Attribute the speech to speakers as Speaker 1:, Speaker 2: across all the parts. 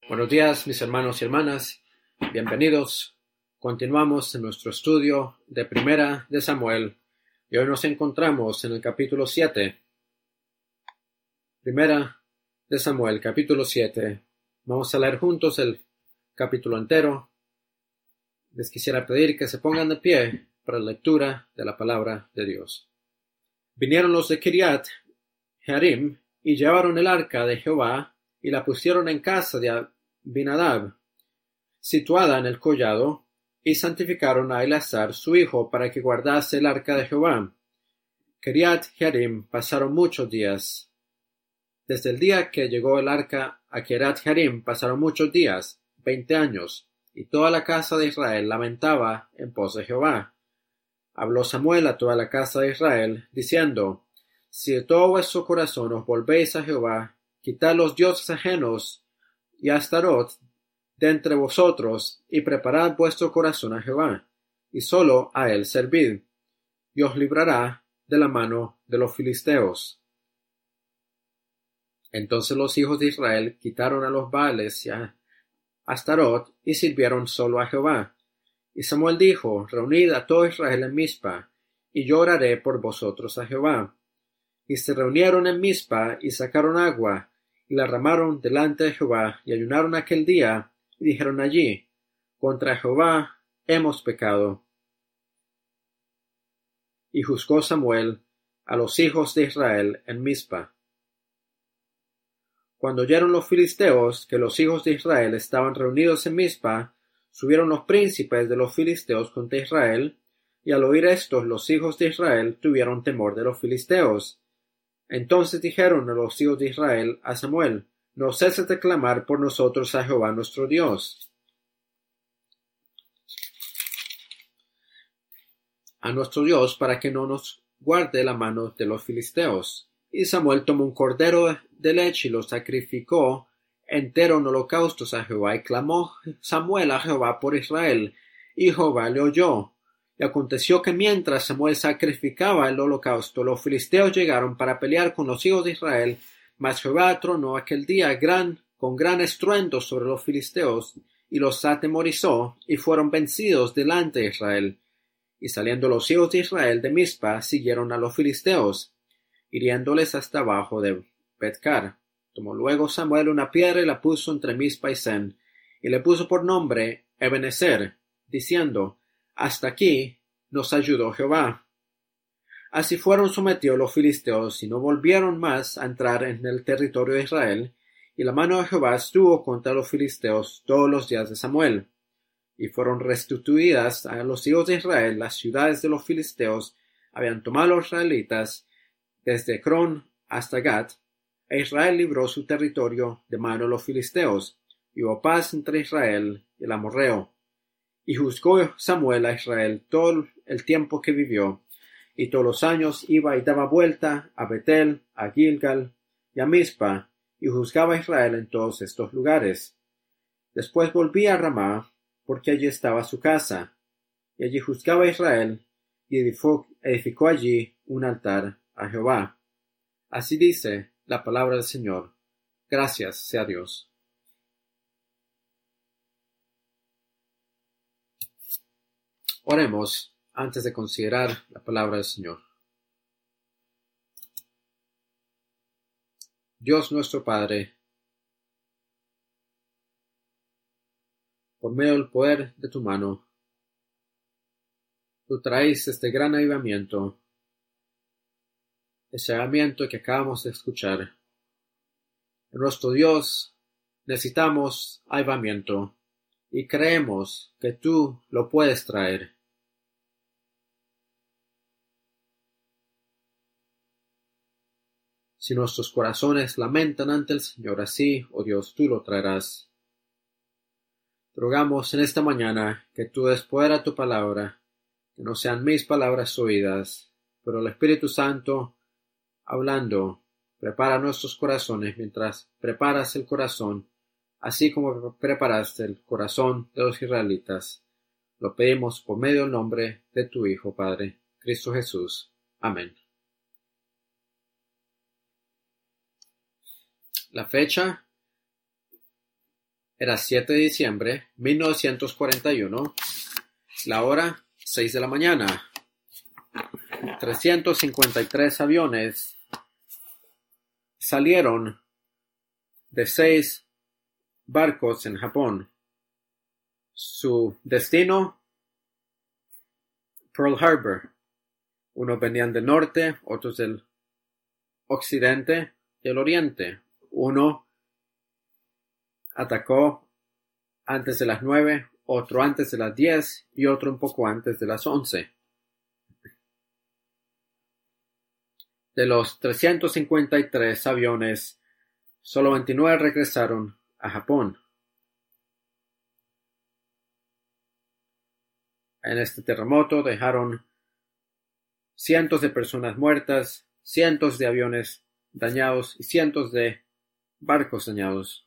Speaker 1: Buenos días, mis hermanos y hermanas. Bienvenidos. Continuamos en nuestro estudio de Primera de Samuel y hoy nos encontramos en el capítulo 7. Primera de Samuel, capítulo 7. Vamos a leer juntos el capítulo entero. Les quisiera pedir que se pongan de pie para la lectura de la palabra de Dios. Vinieron los de Kiriat Jearim y llevaron el arca de Jehová y la pusieron en casa de Abinadab, situada en el collado, y santificaron a Eleazar su hijo para que guardase el arca de Jehová. Kiriat Jearim pasaron muchos días. Desde el día que llegó el arca a Kiriat Jearim pasaron muchos días, 20 años, y toda la casa de Israel lamentaba en pos de Jehová. Habló Samuel a toda la casa de Israel, diciendo: Si de todo vuestro corazón os volvéis a Jehová, quitad los dioses ajenos y Astarot de entre vosotros, y preparad vuestro corazón a Jehová, y solo a él servid, y os librará de la mano de los filisteos. Entonces los hijos de Israel quitaron a los Baales y a Astarot, y sirvieron solo a Jehová. Y Samuel dijo: Reunid a todo Israel en Mizpa, y yo oraré por vosotros a Jehová. Y se reunieron en Mizpa, y sacaron agua, y la derramaron delante de Jehová, y ayunaron aquel día, y dijeron allí: Contra Jehová hemos pecado. Y juzgó Samuel a los hijos de Israel en Mizpa. Cuando oyeron los filisteos que los hijos de Israel estaban reunidos en Mizpa, subieron los príncipes de los filisteos contra Israel, y al oír esto los hijos de Israel tuvieron temor de los filisteos. Entonces dijeron a los hijos de Israel a Samuel: No ceses de clamar por nosotros a Jehová nuestro Dios, a nuestro Dios, para que no nos guarde la mano de los filisteos. Y Samuel tomó un cordero de leche y lo sacrificó entero en holocaustos a Jehová, y clamó Samuel a Jehová por Israel, y Jehová le oyó. Y aconteció que mientras Samuel sacrificaba el holocausto, los filisteos llegaron para pelear con los hijos de Israel, mas Jehová tronó aquel día con gran estruendo sobre los filisteos, y los atemorizó, y fueron vencidos delante de Israel. Y saliendo los hijos de Israel de Mizpa, siguieron a los filisteos, hiriéndoles hasta abajo de Betcar. Tomó luego Samuel una piedra y la puso entre Mizpa y Sen, y le puso por nombre Ebenezer, diciendo: Hasta aquí nos ayudó Jehová. Así fueron sometidos los filisteos, y no volvieron más a entrar en el territorio de Israel, y la mano de Jehová estuvo contra los filisteos todos los días de Samuel. Y fueron restituidas a los hijos de Israel las ciudades de los filisteos. Habían tomado los israelitas desde Ecrón hasta Gat, e Israel libró su territorio de mano de los filisteos, y hubo paz entre Israel y el amorreo. Y juzgó Samuel a Israel todo el tiempo que vivió, y todos los años iba y daba vuelta a Betel, a Gilgal y a Mizpa, y juzgaba a Israel en todos estos lugares. Después volvía a Ramá, porque allí estaba su casa, y allí juzgaba a Israel, y edificó allí un altar a Jehová. Así dice la palabra del Señor. Gracias sea Dios. Oremos antes de considerar la palabra del Señor. Dios nuestro Padre, por medio del poder de tu mano, tú traes este gran avivamiento, ese avivamiento que acabamos de escuchar. En nuestro Dios necesitamos avivamiento y creemos que tú lo puedes traer. Si nuestros corazones lamentan ante el Señor, así, oh Dios, tú lo traerás. Te rogamos en esta mañana que tú des poder a tu palabra, que no sean mis palabras oídas, pero el Espíritu Santo hablando. Prepara nuestros corazones mientras preparas el corazón, así como preparaste el corazón de los israelitas. Lo pedimos por medio del nombre de tu Hijo, Padre, Cristo Jesús. Amén. La fecha Era 7 de diciembre 1941, la hora 6 de la mañana. 353 aviones salieron de 6 barcos en Japón. Su destino, Pearl Harbor. Unos venían del norte, otros del occidente y el oriente. Uno atacó antes de las 9, otro antes de las 10 y otro un poco antes de las 11. De los 353 aviones, solo 29 regresaron a Japón. En este terremoto dejaron cientos de personas muertas, cientos de aviones dañados y cientos de barcos dañados.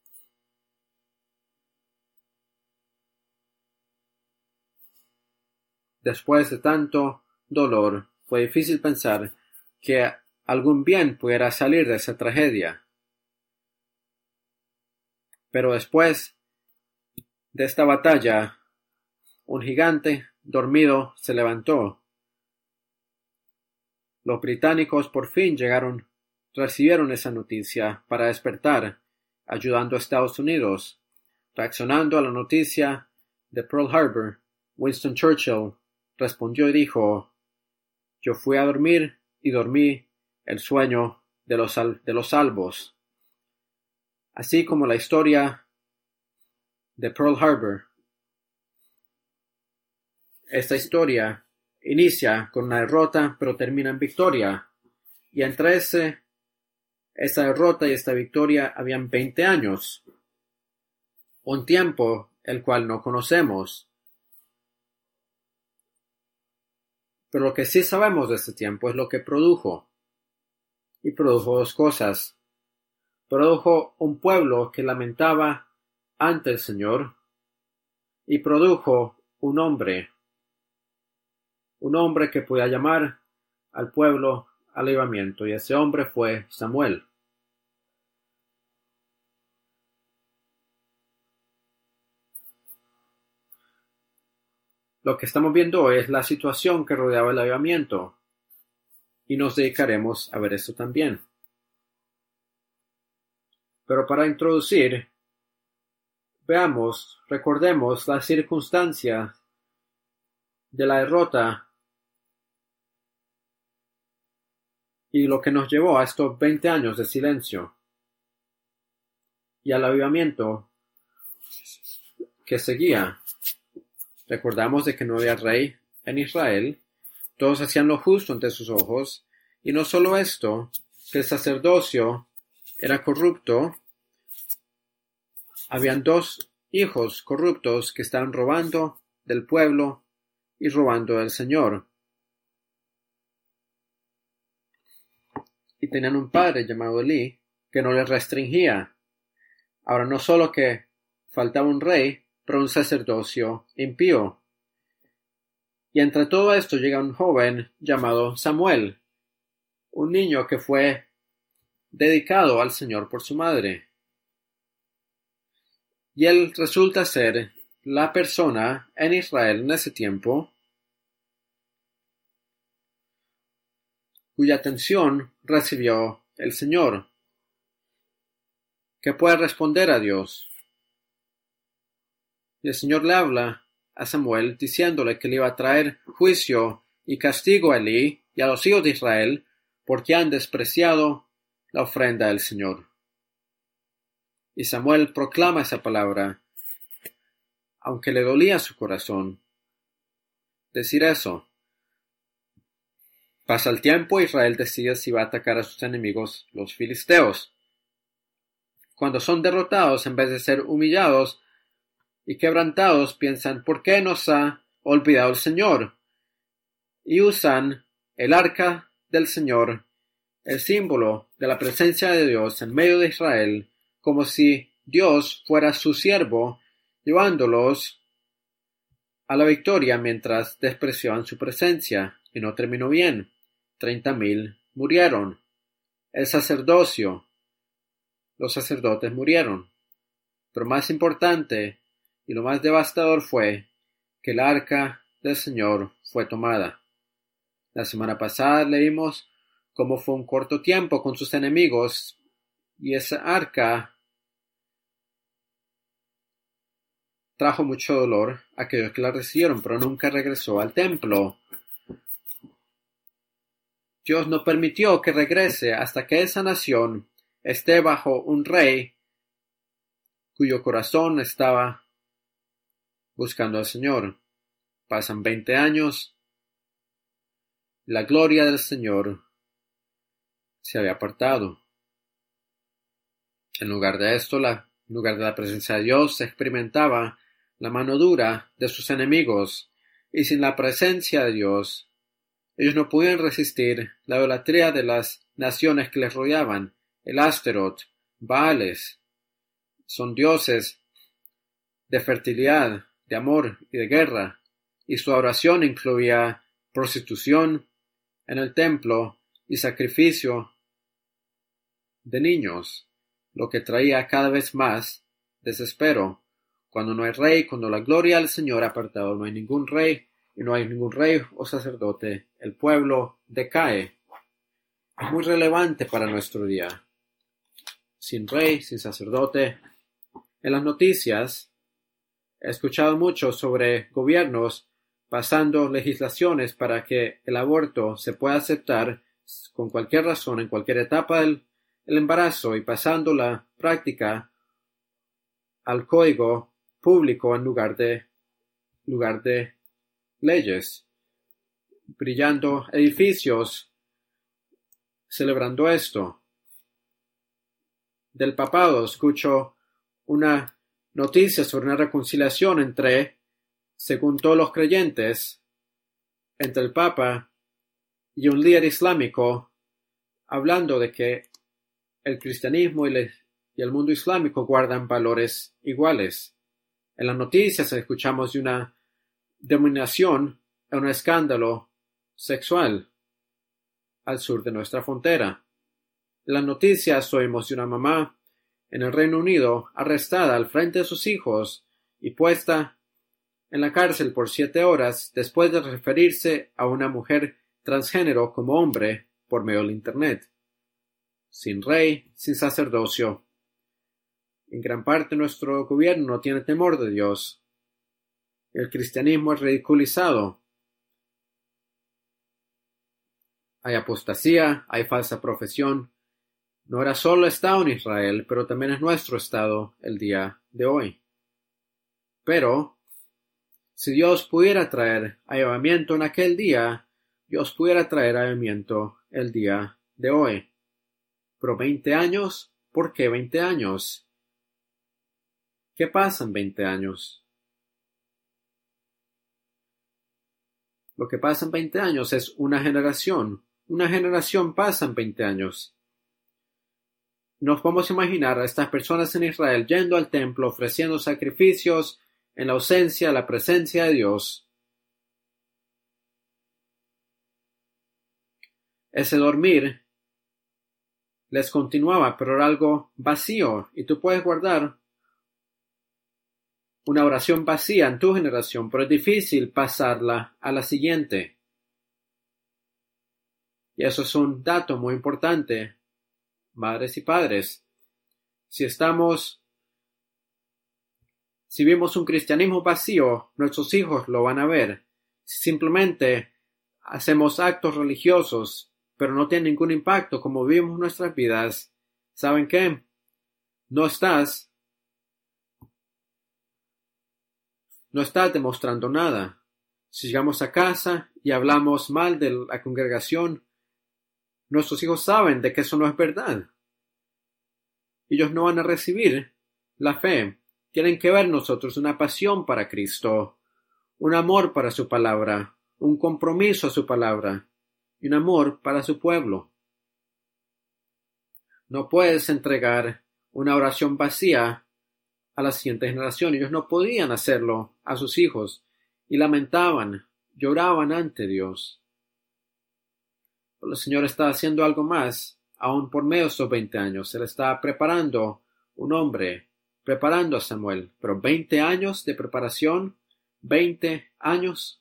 Speaker 1: Después de tanto dolor, fue difícil pensar que algún bien pudiera salir de esa tragedia. Pero después de esta batalla, un gigante dormido se levantó. Los británicos por fin recibieron esa noticia para despertar, ayudando a Estados Unidos. Reaccionando a la noticia de Pearl Harbor, Winston Churchill respondió y dijo: "Yo fui a dormir y dormí el sueño de los salvos". Así como la historia de Pearl Harbor. Esta historia inicia con una derrota, pero termina en victoria. Y entre esa derrota y esta victoria habían 20 años. Un tiempo el cual no conocemos. Pero lo que sí sabemos de este tiempo es lo que produjo. Y produjo dos cosas. Produjo un pueblo que lamentaba ante el Señor. Y produjo un hombre que podía llamar al pueblo al avivamiento, y ese hombre fue Samuel. Lo que estamos viendo hoy es la situación que rodeaba el avivamiento, y nos dedicaremos a ver esto también. Pero para introducir, recordemos la circunstancia de la derrota y lo que nos llevó a estos 20 años de silencio y al avivamiento que seguía. Recordamos de que no había rey en Israel, todos hacían lo justo ante sus ojos, y no solo esto, que el sacerdocio era corrupto, habían 2 hijos corruptos que estaban robando del pueblo y robando del Señor. Y tenían un padre llamado Elí que no les restringía. Ahora no solo que faltaba un rey, pero un sacerdocio impío. Y entre todo esto llega un joven llamado Samuel, un niño que fue dedicado al Señor por su madre. Y él resulta ser la persona en Israel en ese tiempo cuya atención recibió el Señor, que puede responder a Dios. Y el Señor le habla a Samuel diciéndole que le iba a traer juicio y castigo a Elí y a los hijos de Israel porque han despreciado la ofrenda del Señor. Y Samuel proclama esa palabra, aunque le dolía su corazón decir eso. Pasa el tiempo, Israel decide si va a atacar a sus enemigos, los filisteos. Cuando son derrotados, en vez de ser humillados y quebrantados, piensan: ¿por qué nos ha olvidado el Señor? Y usan el arca del Señor, el símbolo de la presencia de Dios en medio de Israel, como si Dios fuera su siervo, llevándolos a la victoria mientras despreciaban su presencia, y no terminó bien. 30,000 murieron. Los sacerdotes murieron. Pero más importante y lo más devastador fue que el arca del Señor fue tomada. La semana pasada leímos cómo fue un corto tiempo con sus enemigos y esa arca trajo mucho dolor a aquellos que la recibieron, pero nunca regresó al templo. Dios no permitió que regrese hasta que esa nación esté bajo un rey cuyo corazón estaba buscando al Señor. Pasan 20 años. La gloria del Señor se había apartado. En lugar de esto, en lugar de la presencia de Dios, se experimentaba la mano dura de sus enemigos, y sin la presencia de Dios, ellos no podían resistir la idolatría de las naciones que les rodeaban. El Astaroth, Baales, son dioses de fertilidad, de amor y de guerra, y su adoración incluía prostitución en el templo y sacrificio de niños, lo que traía cada vez más desespero. Cuando no hay rey, cuando la gloria del Señor ha apartado, no hay ningún rey, y no hay ningún rey o sacerdote, el pueblo decae. Es muy relevante para nuestro día. Sin rey, sin sacerdote. En las noticias he escuchado mucho sobre gobiernos pasando legislaciones para que el aborto se pueda aceptar con cualquier razón en cualquier etapa del embarazo y pasando la práctica al código público en lugar de leyes, brillando edificios celebrando esto. Del papado escucho una noticia sobre una reconciliación según todos los creyentes, entre el Papa y un líder islámico, hablando de que el cristianismo y el mundo islámico guardan valores iguales. En las noticias escuchamos de una dominación en un escándalo sexual al sur de nuestra frontera. En las noticias oímos de una mamá en el Reino Unido arrestada al frente de sus hijos y puesta en la cárcel por 7 horas después de referirse a una mujer transgénero como hombre por medio del Internet. Sin rey, sin sacerdocio. En gran parte nuestro gobierno no tiene temor de Dios. El cristianismo es ridiculizado. Hay apostasía, hay falsa profesión. No era solo Estado en Israel, pero también es nuestro Estado el día de hoy. Pero, si Dios pudiera traer avivamiento en aquel día, Dios pudiera traer avivamiento el día de hoy. Pero 20 años, ¿por qué 20 años? ¿Qué pasa en 20 años? Lo que pasa en 20 años es una generación. Una generación pasa en 20 años. Nos podemos imaginar a estas personas en Israel yendo al templo, ofreciendo sacrificios en la ausencia, la presencia de Dios. Ese dormir les continuaba, pero era algo vacío, y tú puedes guardar una oración vacía en tu generación, pero es difícil pasarla a la siguiente. Y eso es un dato muy importante, madres y padres. Si vimos un cristianismo vacío, nuestros hijos lo van a ver. Si simplemente hacemos actos religiosos, pero no tienen ningún impacto como vivimos nuestras vidas, ¿saben qué? No estás demostrando nada. Si llegamos a casa y hablamos mal de la congregación, nuestros hijos saben de que eso no es verdad. Ellos no van a recibir la fe. Tienen que ver nosotros una pasión para Cristo, un amor para su palabra, un compromiso a su palabra y un amor para su pueblo. No puedes entregar una oración vacía a la siguiente generación. Ellos no podían hacerlo a sus hijos y lamentaban, lloraban ante Dios. Pero el Señor está haciendo algo más, aún por medio de estos 20 años. Él está preparando un hombre preparando a Samuel. Pero 20 años de preparación, 20 años.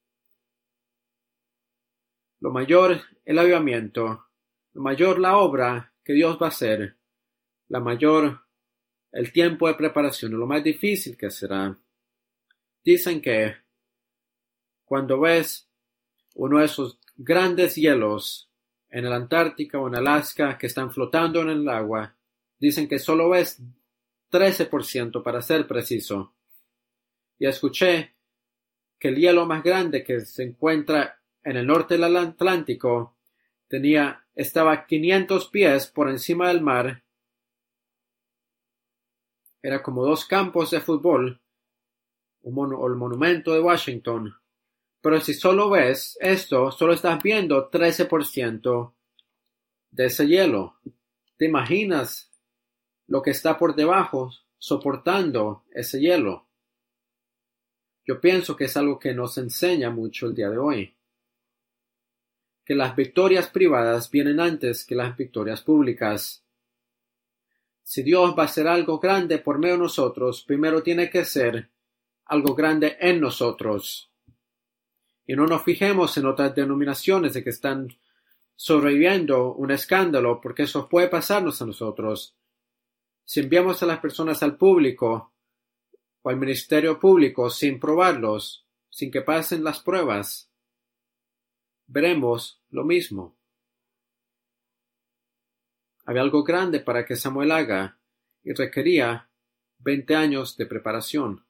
Speaker 1: Lo mayor el avivamiento, lo mayor la obra que Dios va a hacer, la mayor el tiempo de preparación, lo más difícil que será. Dicen que cuando ves uno de esos grandes hielos en el Antártica o en Alaska que están flotando en el agua, dicen que solo ves 13% para ser preciso. Y escuché que el hielo más grande que se encuentra en el norte del Atlántico estaba 500 pies por encima del mar. Era como 2 campos de fútbol, o el monumento de Washington. Pero si solo ves esto, solo estás viendo 13% de ese hielo. ¿Te imaginas lo que está por debajo soportando ese hielo? Yo pienso que es algo que nos enseña mucho el día de hoy. Que las victorias privadas vienen antes que las victorias públicas. Si Dios va a hacer algo grande por medio de nosotros, primero tiene que ser algo grande en nosotros. Y no nos fijemos en otras denominaciones de que están sobreviviendo un escándalo, porque eso puede pasarnos a nosotros. Si enviamos a las personas al público o al ministerio público sin probarlos, sin que pasen las pruebas, veremos lo mismo. Había algo grande para que Samuel haga y requería 20 años de preparación.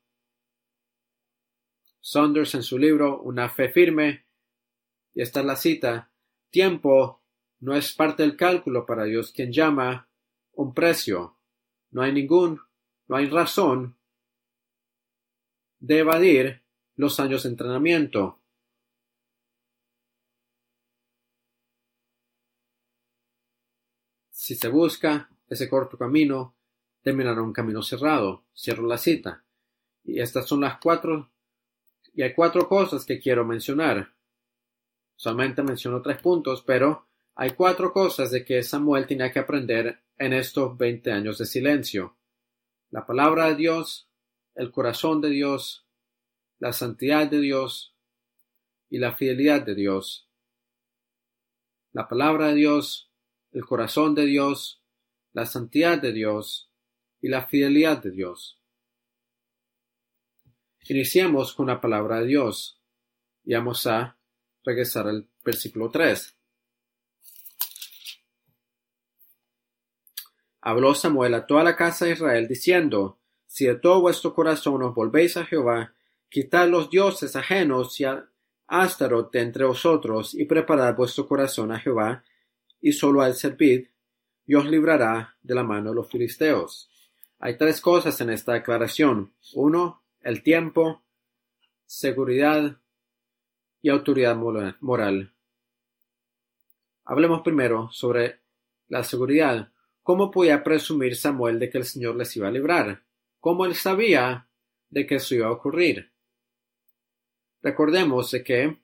Speaker 1: Saunders en su libro Una fe firme, y esta es la cita: tiempo no es parte del cálculo para Dios, quien llama un precio. No hay razón de evadir los años de entrenamiento. Si se busca ese corto camino, terminará un camino cerrado. Cierro la cita. Y estas son las 4. Y hay 4 cosas que quiero mencionar. Solamente menciono 3 puntos, pero hay 4 cosas de que Samuel tenía que aprender en estos 20 años de silencio. La palabra de Dios, el corazón de Dios, la santidad de Dios y la fidelidad de Dios. La palabra de Dios, el corazón de Dios, la santidad de Dios y la fidelidad de Dios. Iniciamos con la palabra de Dios y vamos a regresar al versículo 3. Habló Samuel a toda la casa de Israel diciendo: si de todo vuestro corazón os volvéis a Jehová, quitad los dioses ajenos y a Astaroth de entre vosotros, y preparad vuestro corazón a Jehová, y solo a él servid, y os librará de la mano de los filisteos. Hay 3 cosas en esta declaración. 1. El tiempo, seguridad y autoridad moral. Hablemos primero sobre la seguridad. ¿Cómo podía presumir Samuel de que el Señor les iba a librar? ¿Cómo él sabía de que eso iba a ocurrir? Recordemos de que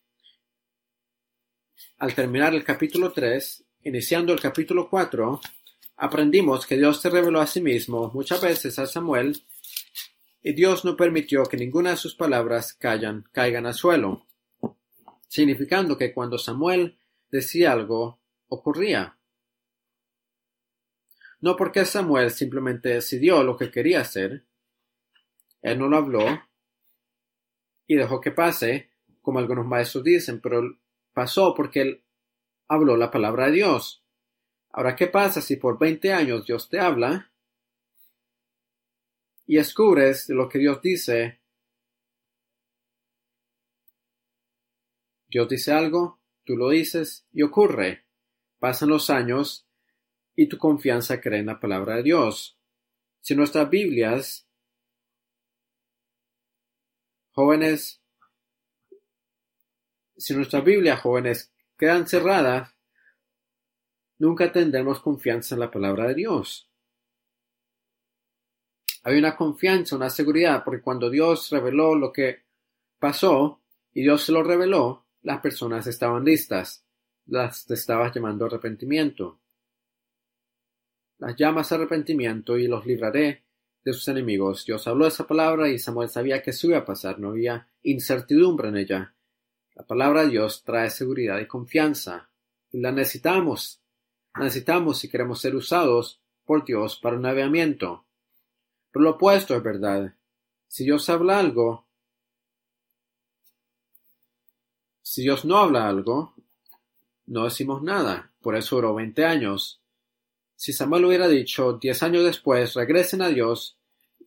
Speaker 1: al terminar el capítulo 3, iniciando el capítulo 4, aprendimos que Dios se reveló a sí mismo muchas veces a Samuel, y Dios no permitió que ninguna de sus palabras caigan al suelo, significando que cuando Samuel decía algo, ocurría. No porque Samuel simplemente decidió lo que quería hacer, él no lo habló y dejó que pase, como algunos maestros dicen, pero pasó porque él habló la palabra de Dios. Ahora, ¿qué pasa si por 20 años Dios te habla y descubres de lo que Dios dice? Dios dice algo, tú lo dices y ocurre. Pasan los años y tu confianza cree en la palabra de Dios. Si nuestras Biblias, jóvenes, quedan cerradas, nunca tendremos confianza en la palabra de Dios. Hay una confianza, una seguridad, porque cuando Dios reveló lo que pasó y Dios se lo reveló, las personas estaban listas. Las estabas llamando a arrepentimiento. Las llamas a arrepentimiento y los libraré de sus enemigos. Dios habló esa palabra y Samuel sabía que eso iba a pasar, no había incertidumbre en ella. La palabra de Dios trae seguridad y confianza, y la necesitamos. Necesitamos si queremos ser usados por Dios para un avivamiento. Pero lo opuesto es verdad. Si Dios habla algo, si Dios no habla algo, no decimos nada. Por eso duró 20 años. Si Samuel hubiera dicho 10 años después, regresen a Dios,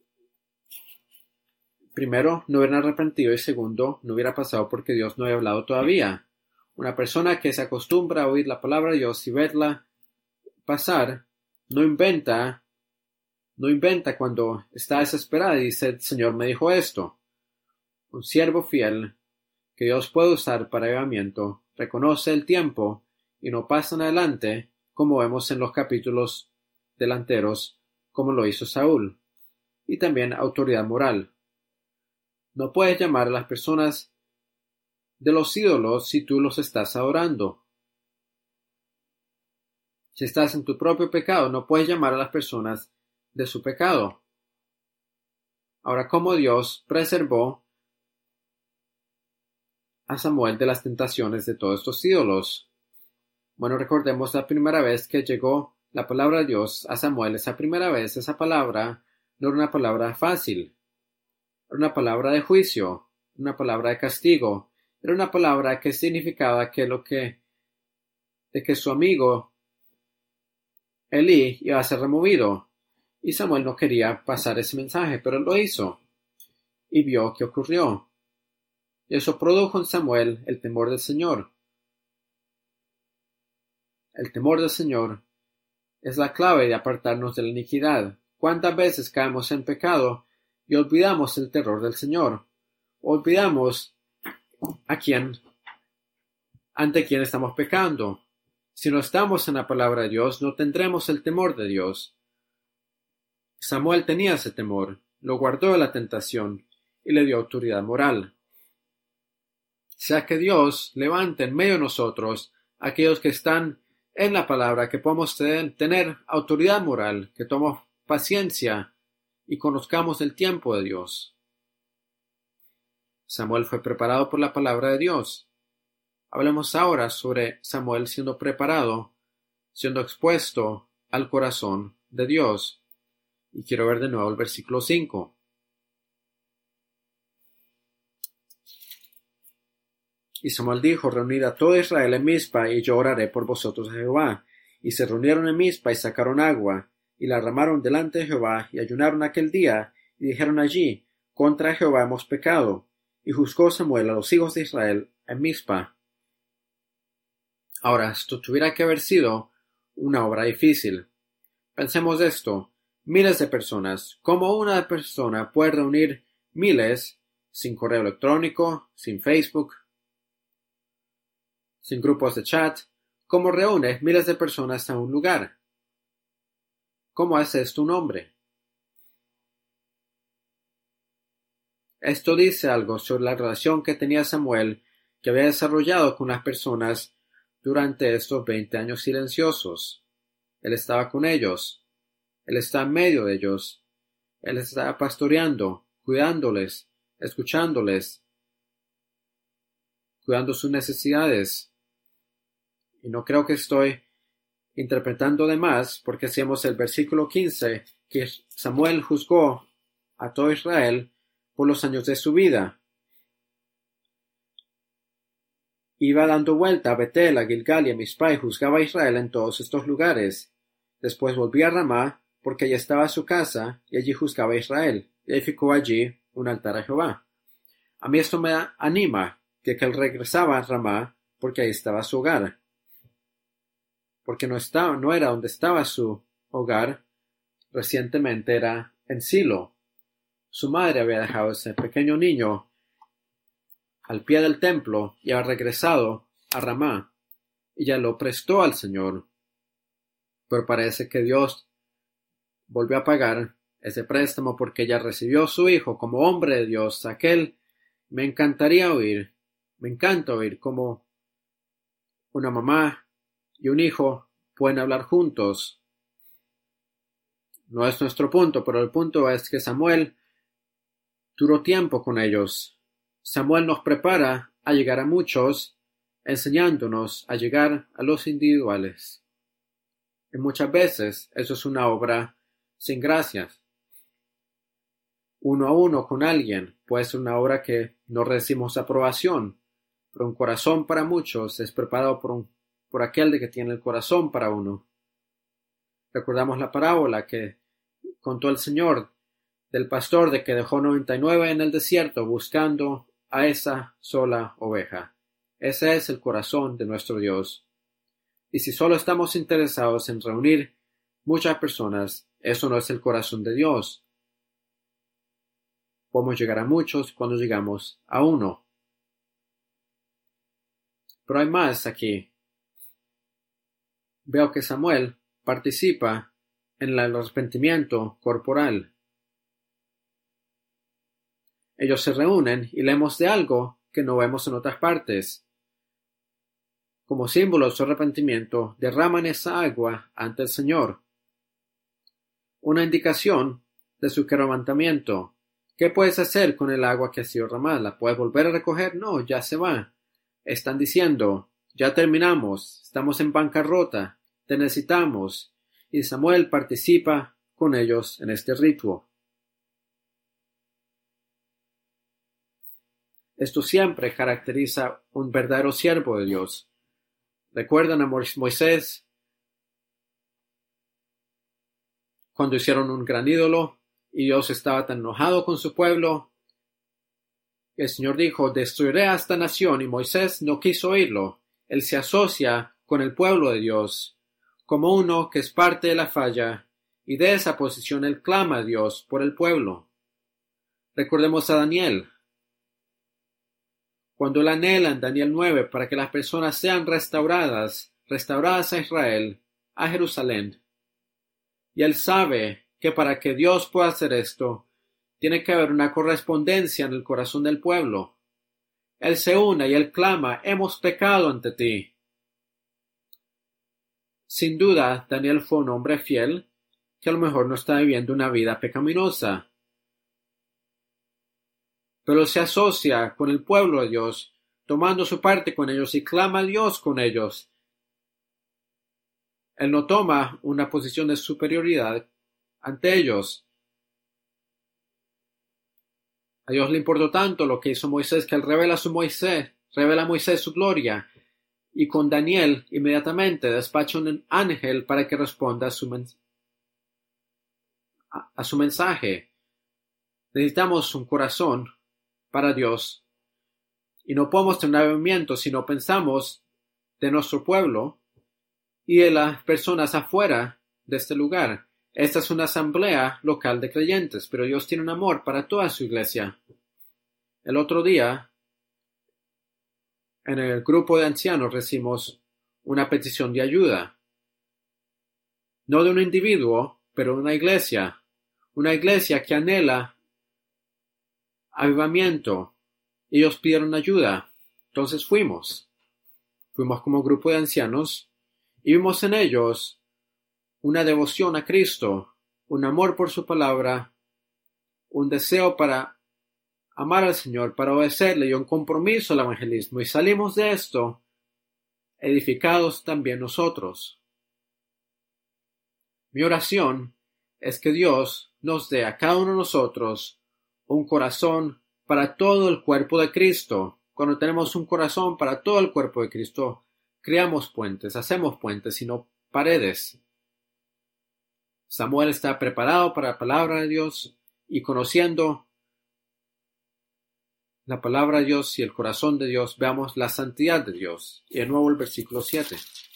Speaker 1: primero, no hubieran arrepentido y segundo, no hubiera pasado porque Dios no había hablado todavía. Una persona que se acostumbra a oír la palabra de Dios y verla pasar, no inventa cuando está desesperada y dice, el Señor me dijo esto. Un siervo fiel que Dios puede usar para avivamiento reconoce el tiempo y no pasan adelante como vemos en los capítulos delanteros, como lo hizo Saúl, y también autoridad moral. No puedes llamar a las personas de los ídolos si tú los estás adorando. Si estás en tu propio pecado, no puedes llamar a las personas de su pecado. Ahora, ¿cómo Dios preservó a Samuel de las tentaciones de todos estos ídolos? Bueno, recordemos la primera vez que llegó la palabra de Dios a Samuel. Esa primera vez, esa palabra no era una palabra fácil. Era una palabra de juicio, una palabra de castigo. Era una palabra que significaba que su amigo Elí iba a ser removido. Y Samuel no quería pasar ese mensaje, pero lo hizo. Y vio qué ocurrió. Y eso produjo en Samuel el temor del Señor. El temor del Señor es la clave de apartarnos de la iniquidad. ¿Cuántas veces caemos en pecado y olvidamos el terror del Señor? Olvidamos ante quién estamos pecando. Si no estamos en la palabra de Dios, no tendremos el temor de Dios. Samuel tenía ese temor, lo guardó de la tentación y le dio autoridad moral. Sea que Dios levante en medio de nosotros a aquellos que están en la palabra, que podamos tener autoridad moral, que tomemos paciencia y conozcamos el tiempo de Dios. Samuel fue preparado por la palabra de Dios. Hablemos ahora sobre Samuel siendo preparado, siendo expuesto al corazón de Dios. Y quiero ver de nuevo el versículo 5. Y Samuel dijo, reunid a todo Israel en Mizpa, y yo oraré por vosotros a Jehová. Y se reunieron en Mizpa, y sacaron agua, y la derramaron delante de Jehová, y ayunaron aquel día, y dijeron allí, contra Jehová hemos pecado. Y juzgó Samuel a los hijos de Israel en Mizpa. Ahora, esto tuviera que haber sido una obra difícil. Pensemos esto, miles de personas. ¿Cómo una persona puede reunir miles sin correo electrónico, sin Facebook, sin grupos de chat? ¿Cómo reúne miles de personas a un lugar? ¿Cómo hace esto un hombre? Esto dice algo sobre la relación que tenía Samuel, que había desarrollado con las personas durante estos 20 años silenciosos. Él estaba con ellos. Él está en medio de ellos. Él estaba pastoreando, cuidándoles, escuchándoles, cuidando sus necesidades. Y no creo que estoy interpretando de más, porque hacemos el versículo 15, que Samuel juzgó a todo Israel por los años de su vida. Iba dando vuelta a Betel, a Gilgal y a Mizpa, y juzgaba a Israel en todos estos lugares. Después volvía a Ramá, porque allí estaba su casa, y allí juzgaba a Israel, y edificó allí un altar a Jehová. A mí esto me anima, que él regresaba a Ramá, porque ahí estaba su hogar. Porque no era donde estaba su hogar, recientemente era en Silo. Su madre había dejado ese pequeño niño al pie del templo y había regresado a Ramá. Ella lo prestó al Señor. Pero parece que Dios volvió a pagar ese préstamo porque ella recibió a su hijo como hombre de Dios. Me encanta oír cómo una mamá y un hijo pueden hablar juntos. No es nuestro punto, pero el punto es que Samuel duró tiempo con ellos. Samuel nos prepara a llegar a muchos, enseñándonos a llegar a los individuales. Y muchas veces eso es una obra sin gracias. Uno a uno con alguien puede ser una obra que no recibimos aprobación, pero un corazón para muchos es preparado por aquel de que tiene el corazón para uno. Recordamos la parábola que contó el Señor del pastor de que dejó 99 en el desierto buscando a esa sola oveja. Ese es el corazón de nuestro Dios. Y si solo estamos interesados en reunir muchas personas, eso no es el corazón de Dios. Podemos llegar a muchos cuando llegamos a uno. Pero hay más aquí. Veo que Samuel participa en el arrepentimiento corporal. Ellos se reúnen y leemos de algo que no vemos en otras partes. Como símbolo de su arrepentimiento, derraman esa agua ante el Señor. Una indicación de su quebrantamiento. ¿Qué puedes hacer con el agua que ha sido derramada? ¿La puedes volver a recoger? No, ya se va. Están diciendo, ya terminamos, estamos en bancarrota, te necesitamos. Y Samuel participa con ellos en este ritual. Esto siempre caracteriza un verdadero siervo de Dios. ¿Recuerdan a Moisés cuando hicieron un gran ídolo y Dios estaba tan enojado con su pueblo? El Señor dijo, destruiré a esta nación, y Moisés no quiso oírlo. Él se asocia con el pueblo de Dios como uno que es parte de la falla, y de esa posición él clama a Dios por el pueblo. Recordemos a Daniel. Cuando él anhela en Daniel 9 para que las personas sean restauradas a Israel, a Jerusalén. Y él sabe que para que Dios pueda hacer esto, tiene que haber una correspondencia en el corazón del pueblo. Él se une y él clama, hemos pecado ante ti. Sin duda, Daniel fue un hombre fiel, que a lo mejor no está viviendo una vida pecaminosa. Pero se asocia con el pueblo de Dios, tomando su parte con ellos y clama a Dios con ellos. Él no toma una posición de superioridad ante ellos. A Dios le importó tanto lo que hizo Moisés que él revela a Moisés su gloria, y con Daniel inmediatamente despacha un ángel para que responda a su mensaje. Necesitamos un corazón para Dios, y no podemos tener avivamiento si no pensamos de nuestro pueblo y de las personas afuera de este lugar. Esta es una asamblea local de creyentes, pero Dios tiene un amor para toda su iglesia. El otro día, en el grupo de ancianos recibimos una petición de ayuda. No de un individuo, pero de una iglesia. Una iglesia que anhela avivamiento. Ellos pidieron ayuda. Entonces fuimos. Fuimos como grupo de ancianos y vimos en ellos una devoción a Cristo, un amor por su palabra, un deseo para amar al Señor, para obedecerle y un compromiso al evangelismo. Y salimos de esto edificados también nosotros. Mi oración es que Dios nos dé a cada uno de nosotros un corazón para todo el cuerpo de Cristo. Cuando tenemos un corazón para todo el cuerpo de Cristo, creamos puentes, hacemos puentes y no paredes. Samuel está preparado para la palabra de Dios y conociendo la palabra de Dios y el corazón de Dios, veamos la santidad de Dios. Y de nuevo el versículo 7.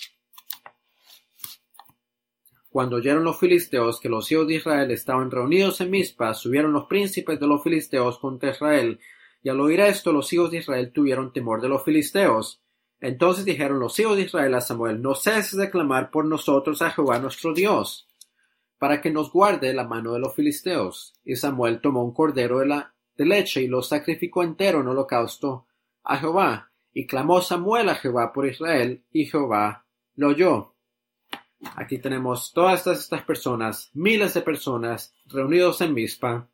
Speaker 1: Cuando oyeron los filisteos que los hijos de Israel estaban reunidos en Mizpa, subieron los príncipes de los filisteos contra Israel, y al oír esto los hijos de Israel tuvieron temor de los filisteos. Entonces dijeron los hijos de Israel a Samuel, no ceses de clamar por nosotros a Jehová nuestro Dios, para que nos guarde la mano de los filisteos. Y Samuel tomó un cordero de leche y lo sacrificó entero en holocausto a Jehová. Y clamó Samuel a Jehová por Israel, y Jehová lo oyó. Aquí tenemos todas estas personas, miles de personas reunidos en Mizpa.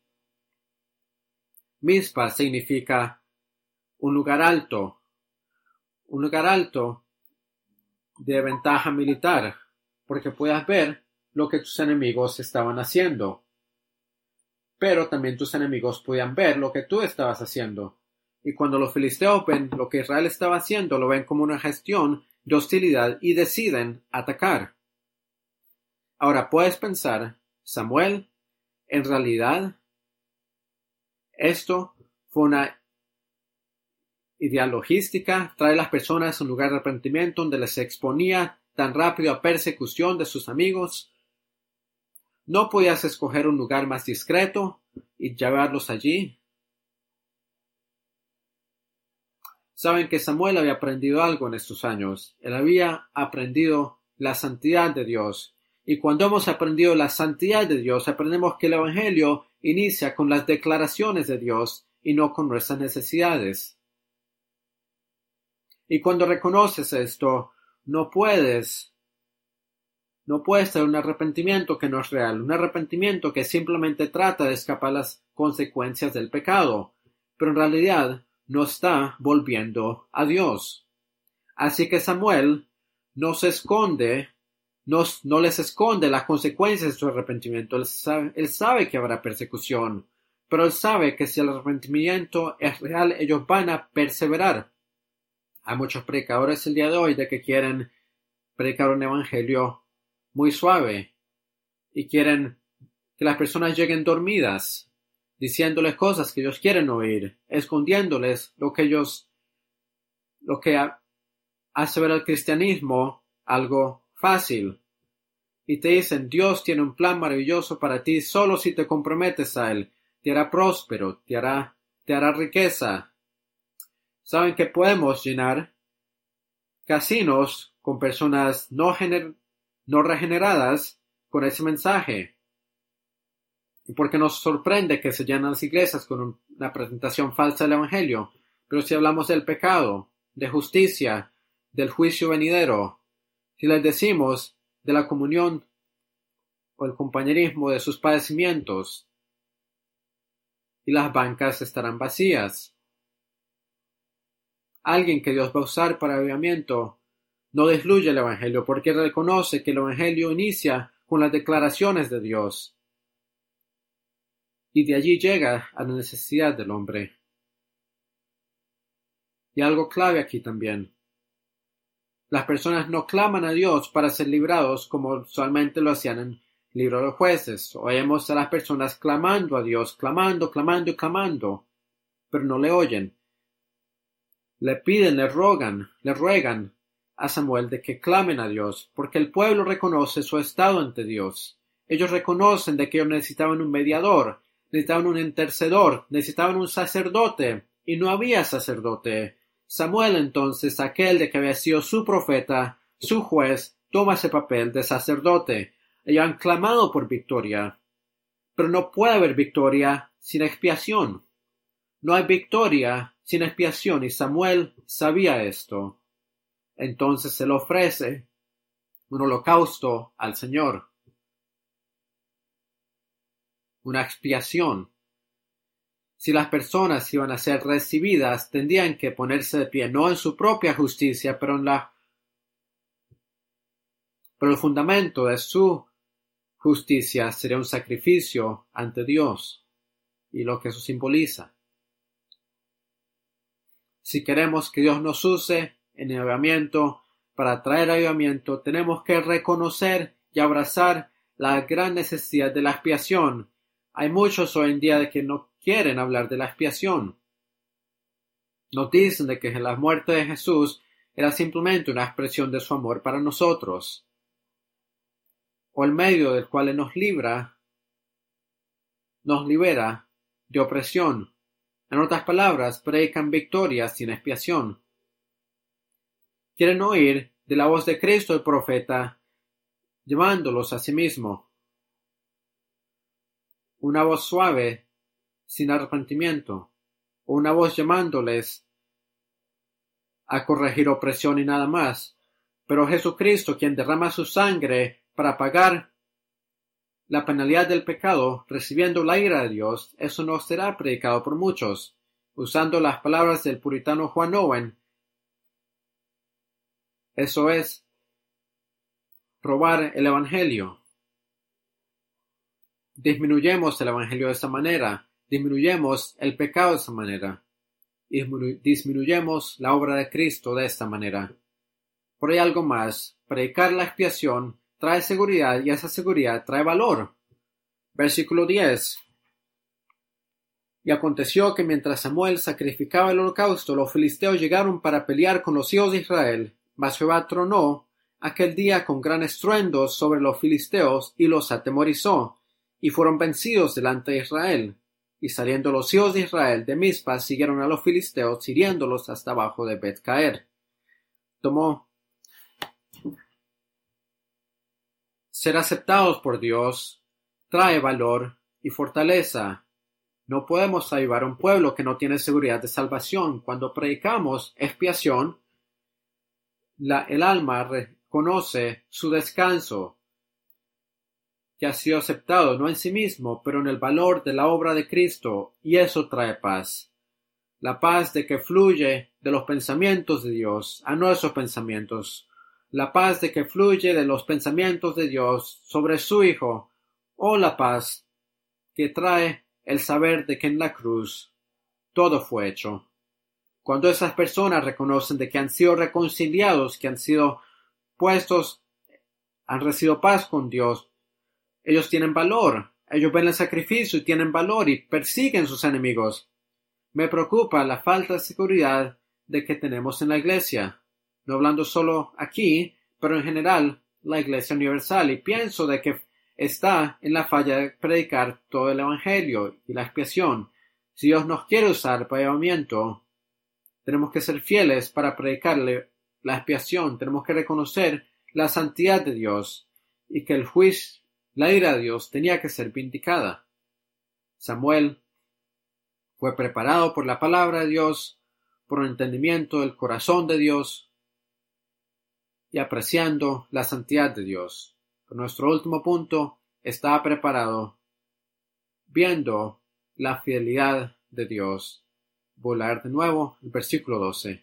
Speaker 1: Mizpa significa un lugar alto de ventaja militar, porque puedas ver lo que tus enemigos estaban haciendo. Pero también tus enemigos podían ver lo que tú estabas haciendo. Y cuando los filisteos ven lo que Israel estaba haciendo, lo ven como una gestión de hostilidad y deciden atacar. Ahora puedes pensar, Samuel, en realidad, esto fue una idea logística, trae a las personas a un lugar de arrepentimiento donde les exponía tan rápido a persecución de sus amigos. ¿No podías escoger un lugar más discreto y llevarlos allí? Saben que Samuel había aprendido algo en estos años. Él había aprendido la santidad de Dios. Y cuando hemos aprendido la santidad de Dios, aprendemos que el Evangelio inicia con las declaraciones de Dios y no con nuestras necesidades. Y cuando reconoces esto, no puedes tener un arrepentimiento que no es real, un arrepentimiento que simplemente trata de escapar las consecuencias del pecado, pero en realidad no está volviendo a Dios. Así que Samuel no se esconde, no les esconde las consecuencias de su arrepentimiento. Él sabe que habrá persecución, pero él sabe que si el arrepentimiento es real, ellos van a perseverar. Hay muchos predicadores el día de hoy de que quieren predicar un evangelio muy suave y quieren que las personas lleguen dormidas, diciéndoles cosas que ellos quieren oír, escondiéndoles lo que hace ver al cristianismo algo fácil. Y te dicen, Dios tiene un plan maravilloso para ti solo si te comprometes a Él. Te hará próspero, te hará riqueza. Saben que podemos llenar casinos con personas no regeneradas con ese mensaje. Y porque nos sorprende que se llenan las iglesias con una presentación falsa del Evangelio. Pero si hablamos del pecado, de justicia, del juicio venidero, si les decimos de la comunión o el compañerismo de sus padecimientos, y las bancas estarán vacías. Alguien que Dios va a usar para avivamiento no desluye el Evangelio porque reconoce que el Evangelio inicia con las declaraciones de Dios y de allí llega a la necesidad del hombre. Y algo clave aquí también. Las personas no claman a Dios para ser librados como usualmente lo hacían en el libro de los jueces. Oímos a las personas clamando a Dios, clamando, pero no le oyen. Le piden, le ruegan a Samuel de que clamen a Dios, porque el pueblo reconoce su estado ante Dios. Ellos reconocen de que ellos necesitaban un mediador, necesitaban un intercedor, necesitaban un sacerdote, y no había sacerdote. Samuel entonces, aquel de que había sido su profeta, su juez, toma ese papel de sacerdote. Ellos han clamado por victoria, pero no puede haber victoria sin expiación. No hay victoria sin expiación, y Samuel sabía esto. Entonces él ofrece un holocausto al Señor, una expiación. Si las personas iban a ser recibidas, tendrían que ponerse de pie, no en su propia justicia, pero el fundamento de su justicia sería un sacrificio ante Dios, y lo que eso simboliza. Si queremos que Dios nos use en el avivamiento, para traer avivamiento, tenemos que reconocer y abrazar la gran necesidad de la expiación. Hay muchos hoy en día de que no quieren hablar de la expiación. Nos dicen de que la muerte de Jesús era simplemente una expresión de su amor para nosotros, o el medio del cual Él nos libera de opresión. En otras palabras, predican victoria sin expiación. Quieren oír de la voz de Cristo el profeta, llevándolos a sí mismo. Una voz suave, sin arrepentimiento, o una voz llamándoles a corregir opresión y nada más. Pero Jesucristo, quien derrama su sangre para pagar la penalidad del pecado, recibiendo la ira de Dios, eso no será predicado por muchos. Usando las palabras del puritano Juan Owen, eso es robar el evangelio. Disminuyemos el evangelio de esa manera, disminuyemos el pecado de esa manera, y disminuyemos la obra de Cristo de esta manera. Pero hay algo más. Predicar la expiación trae seguridad y esa seguridad trae valor. Versículo 10. Y aconteció que mientras Samuel sacrificaba el holocausto, los filisteos llegaron para pelear con los hijos de Israel. Mas Jehová tronó aquel día con gran estruendo sobre los filisteos y los atemorizó, y fueron vencidos delante de Israel. Y saliendo los hijos de Israel de Mizpa, siguieron a los filisteos, hiriéndolos hasta abajo de Bet-Caer. Ser aceptados por Dios trae valor y fortaleza. No podemos ayudar a un pueblo que no tiene seguridad de salvación. Cuando predicamos expiación, el alma reconoce su descanso, que ha sido aceptado no en sí mismo, pero en el valor de la obra de Cristo, y eso trae paz. La paz de que fluye de los pensamientos de Dios a nuestros pensamientos. La paz de que fluye de los pensamientos de Dios sobre su Hijo, o la paz que trae el saber de que en la cruz todo fue hecho. Cuando esas personas reconocen de que han sido reconciliados, que han sido puestos, han recibido paz con Dios, ellos tienen valor, ellos ven el sacrificio y tienen valor y persiguen sus enemigos. Me preocupa la falta de seguridad de que tenemos en la iglesia. No hablando solo aquí, pero en general, la Iglesia Universal, y pienso de que está en la falla de predicar todo el Evangelio y la expiación. Si Dios nos quiere usar para avivamiento, tenemos que ser fieles para predicarle la expiación. Tenemos que reconocer la santidad de Dios y que el juicio, la ira de Dios tenía que ser vindicada. Samuel fue preparado por la palabra de Dios, por el entendimiento del corazón de Dios, y apreciando la santidad de Dios. Pero nuestro último punto está preparado viendo la fidelidad de Dios. Voy a leer de nuevo el versículo 12.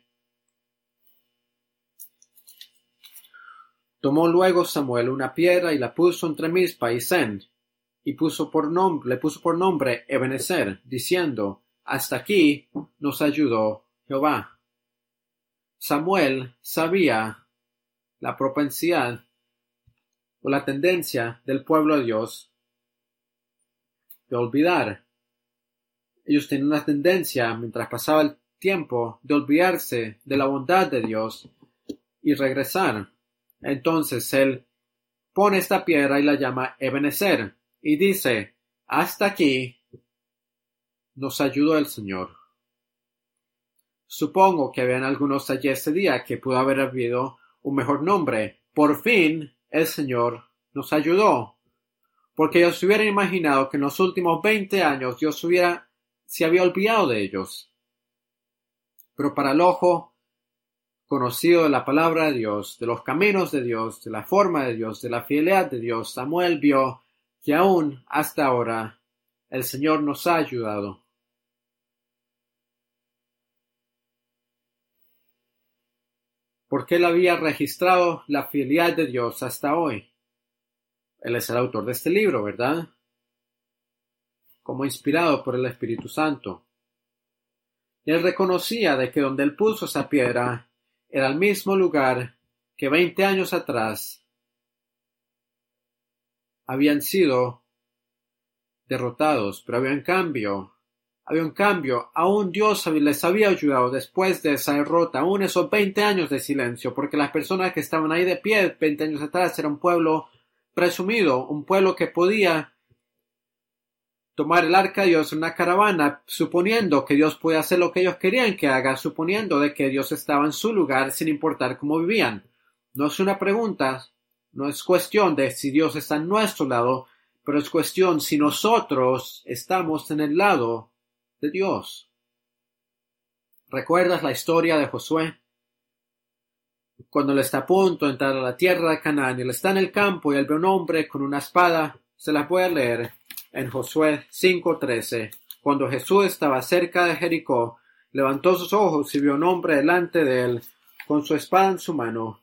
Speaker 1: Tomó luego Samuel una piedra y la puso entre Mizpa y Sen, y le puso por nombre Ebenezer, diciendo: Hasta aquí nos ayudó Jehová. Samuel sabía la propensidad o la tendencia del pueblo de Dios de olvidar. Ellos tenían una tendencia, mientras pasaba el tiempo, de olvidarse de la bondad de Dios y regresar. Entonces él pone esta piedra y la llama Ebenezer y dice: hasta aquí nos ayudó el Señor. Supongo que habían algunos allí ese día que pudo haber habido un mejor nombre. Por fin el Señor nos ayudó. Porque ellos se hubieran imaginado que en los últimos 20 años Dios se había olvidado de ellos. Pero para el ojo conocido de la palabra de Dios, de los caminos de Dios, de la forma de Dios, de la fidelidad de Dios, Samuel vio que aún hasta ahora el Señor nos ha ayudado. Porque él había registrado la fidelidad de Dios hasta hoy. Él es el autor de este libro, ¿verdad? Como inspirado por el Espíritu Santo. Y él reconocía de que donde él puso esa piedra era el mismo lugar que 20 años atrás habían sido derrotados, pero había un cambio, aún Dios les había ayudado después de esa derrota, aún esos 20 años de silencio, porque las personas que estaban ahí de pie 20 años atrás era un pueblo presumido, un pueblo que podía tomar el arca de Dios en una caravana, suponiendo que Dios podía hacer lo que ellos querían que haga, suponiendo de que Dios estaba en su lugar sin importar cómo vivían. No es una pregunta, no es cuestión de si Dios está en nuestro lado, pero es cuestión si nosotros estamos en el lado de Dios. ¿Recuerdas la historia de Josué? Cuando él está a punto de entrar a la tierra de Canaán, y él está en el campo y él ve un hombre con una espada, se la puede leer en Josué 5:13. Cuando Jesús estaba cerca de Jericó, levantó sus ojos y vio un hombre delante de él con su espada en su mano.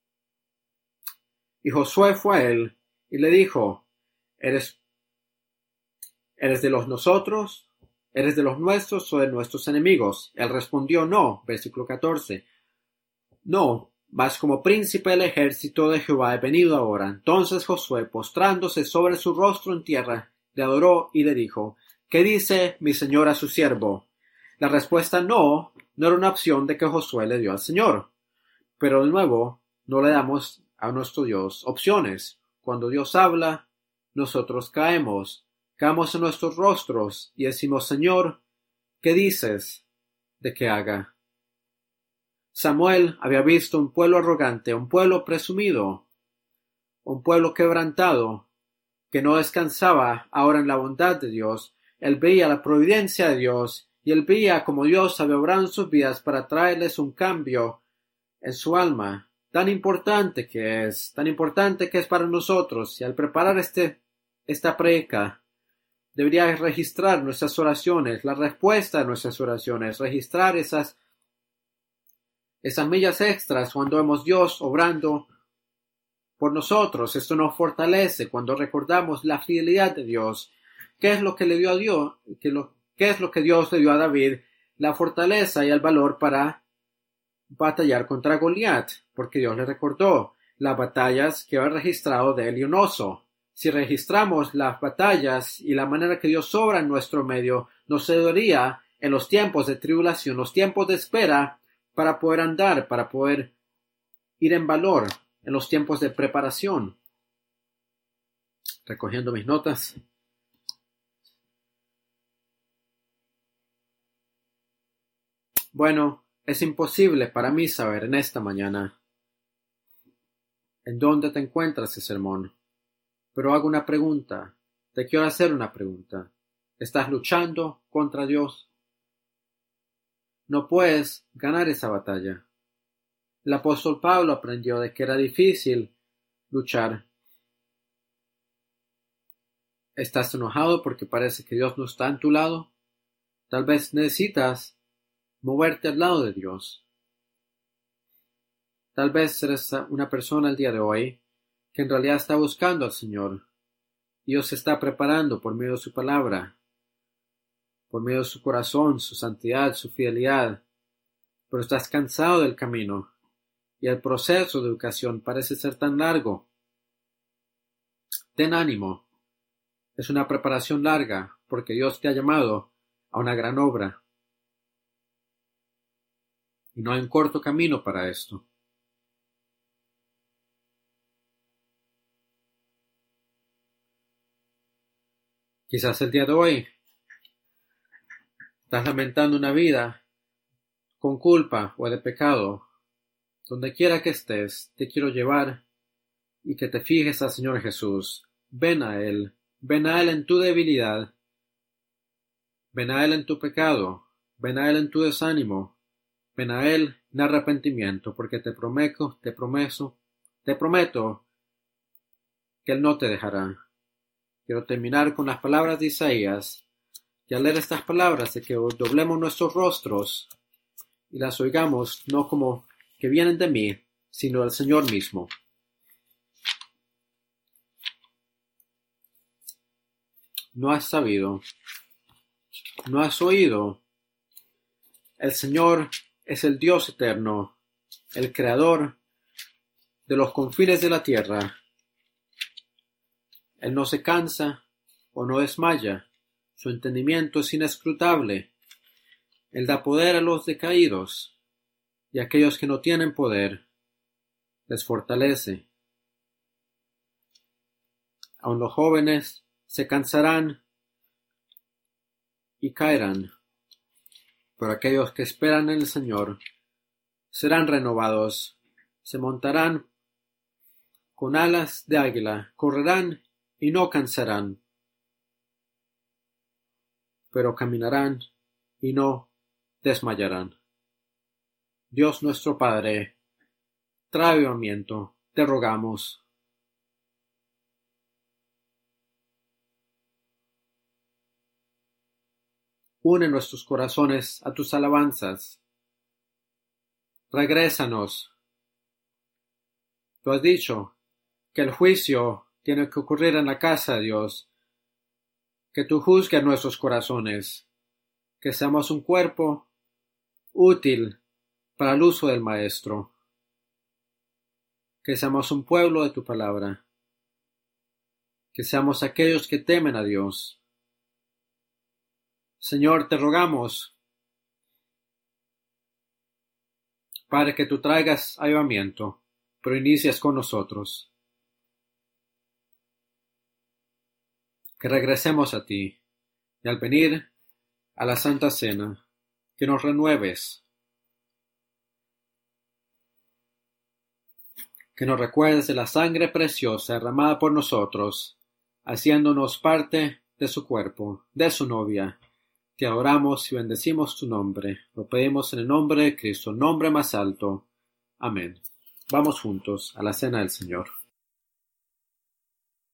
Speaker 1: Y Josué fue a él y le dijo: ¿Eres de los nosotros? ¿Eres de los nuestros o de nuestros enemigos? Él respondió: no. Versículo 14. No, mas como príncipe del ejército de Jehová he venido ahora. Entonces Josué, postrándose sobre su rostro en tierra, le adoró y le dijo: ¿Qué dice mi señor a su siervo? La respuesta no era una opción de que Josué le dio al Señor. Pero de nuevo, no le damos a nuestro Dios opciones. Cuando Dios habla, nosotros caemos en nuestros rostros y decimos: Señor, ¿qué dices de que haga? Samuel había visto un pueblo arrogante, un pueblo presumido, un pueblo quebrantado, que no descansaba ahora en la bondad de Dios. Él veía la providencia de Dios y él veía como Dios había obrado en sus vidas para traerles un cambio en su alma, tan importante que es para nosotros. Y al preparar esta predica, debería registrar nuestras oraciones, la respuesta a nuestras oraciones, registrar esas millas extras cuando vemos Dios obrando por nosotros. Esto nos fortalece cuando recordamos la fidelidad de Dios. ¿Qué es lo que le dio a Dios? ¿Qué es lo que Dios le dio a David? La fortaleza y el valor para batallar contra Goliat, porque Dios le recordó las batallas que había registrado de él y un oso. Si registramos las batallas y la manera que Dios obra en nuestro medio, nos ayudaría en los tiempos de tribulación, los tiempos de espera, para poder andar, para poder ir en valor en los tiempos de preparación. Recogiendo mis notas. Bueno, es imposible para mí saber en esta mañana en dónde te encuentras ese sermón. Pero hago una pregunta. Te quiero hacer una pregunta. ¿Estás luchando contra Dios? No puedes ganar esa batalla. El apóstol Pablo aprendió de que era difícil luchar. ¿Estás enojado porque parece que Dios no está en tu lado? Tal vez necesitas moverte al lado de Dios. Tal vez eres una persona el día de hoy que en realidad está buscando al Señor. Dios se está preparando por medio de su palabra, por medio de su corazón, su santidad, su fidelidad. Pero estás cansado del camino y el proceso de educación parece ser tan largo. Ten ánimo. Es una preparación larga porque Dios te ha llamado a una gran obra. Y no hay un corto camino para esto. Quizás el día de hoy estás lamentando una vida con culpa o de pecado. Donde quiera que estés, te quiero llevar y que te fijes al Señor Jesús. Ven a Él en tu debilidad, ven a Él en tu pecado, ven a Él en tu desánimo, ven a Él en arrepentimiento, porque te prometo que Él no te dejará. Quiero terminar con las palabras de Isaías, y al leer estas palabras de que doblemos nuestros rostros y las oigamos no como que vienen de mí, sino del Señor mismo. No has sabido, no has oído. El Señor es el Dios eterno, el Creador de los confines de la tierra. Él no se cansa o no desmaya. Su entendimiento es inescrutable. Él da poder a los decaídos y a aquellos que no tienen poder les fortalece. Aun los jóvenes se cansarán y caerán, pero aquellos que esperan en el Señor serán renovados, se montarán con alas de águila, correrán y no cansarán, pero caminarán y no desmayarán. Dios nuestro Padre, trae avivamiento, te rogamos. Une nuestros corazones a tus alabanzas. Regrésanos. Tú has dicho que el juicio tiene que ocurrir en la casa de Dios, que tú juzgues nuestros corazones, que seamos un cuerpo útil para el uso del Maestro, que seamos un pueblo de tu palabra, que seamos aquellos que temen a Dios. Señor, te rogamos para que tú traigas avivamiento, pero inicies con nosotros. Que regresemos a ti y al venir a la Santa Cena, que nos renueves, que nos recuerdes de la sangre preciosa derramada por nosotros, haciéndonos parte de su cuerpo, de su novia. Te adoramos y bendecimos tu nombre. Lo pedimos en el nombre de Cristo, nombre más alto. Amén. Vamos juntos a la cena del Señor.